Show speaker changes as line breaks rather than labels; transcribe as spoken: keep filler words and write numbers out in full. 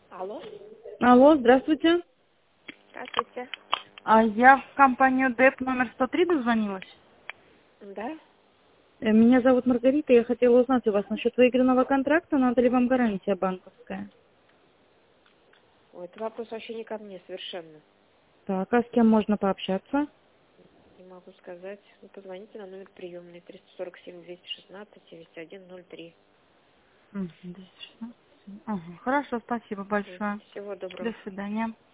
Алло.
Алло, здравствуйте.
Здравствуйте.
А я в компанию ДЭП номер сто три дозвонилась.
Да?
Э, Меня зовут Маргарита, я хотела узнать у вас насчет выигранного контракта, надо ли вам гарантия банковская?
Ой, это вопрос вообще не ко мне совершенно.
Так, а с кем можно пообщаться?
Не могу сказать. Вы позвоните на номер приемный триста сорок семь двести шестнадцать семьдесят один ноль три.
Мгм, двести шестнадцать. Ага, хорошо, спасибо большое.
Всего доброго.
До свидания.